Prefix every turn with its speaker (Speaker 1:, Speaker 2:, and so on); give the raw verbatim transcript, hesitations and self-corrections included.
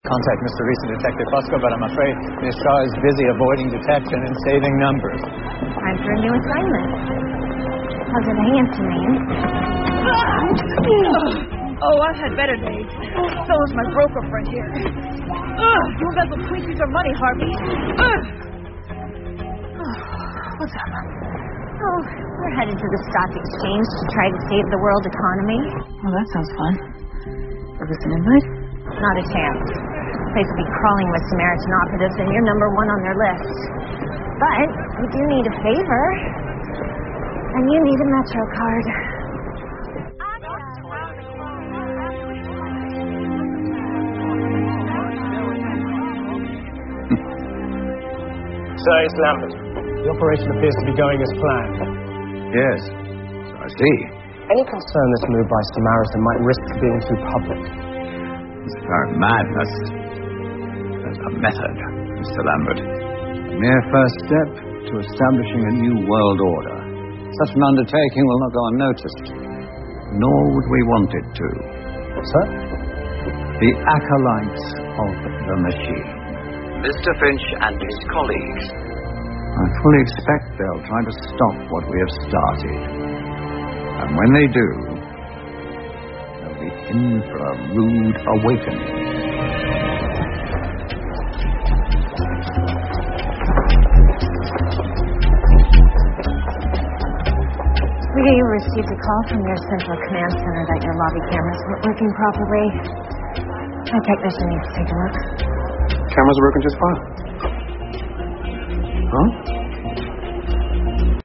Speaker 1: contact Mister Recent Detective Fusco, but I'm afraid Miss Shaw is busy avoiding detection and saving numbers.
Speaker 2: Time for a new assignment. How's it hanging to me?
Speaker 3: Oh, I've had better days. So is my broker friend here. Ugh, you embezzled Quincy's our money, Harvey. Ugh.
Speaker 2: What's up? Oh, we're headed to the stock exchange to try to save the world economy.
Speaker 3: Well, that sounds fun. Is this an invite?
Speaker 2: Not a chance. The place will be crawling with Samaritan operatives, and you're number one on their list. But you do need a favor. And you need a Metro card.
Speaker 4: Sir, it's Lambert.
Speaker 5: The operation appears to be going as planned.
Speaker 6: Yes, so I see.
Speaker 5: Any concern this move by Samaritan might risk being too public?
Speaker 6: It's apparent madness. There's a method, Mister Lambert. A mere first step to establishing a new world order. Such an undertaking will not go unnoticed, nor would we want it to.
Speaker 5: Sir?
Speaker 6: The acolytes of the machine.
Speaker 7: Mister Finch and his colleagues.
Speaker 6: I fully expect they'll try to stop what we have started. And when they do, they'll be in for a rude awakening.
Speaker 2: We received a call from your central command center that your lobby cameras weren't working properly. My technician needs to take a look.
Speaker 5: Cameras are working just fine. Huh?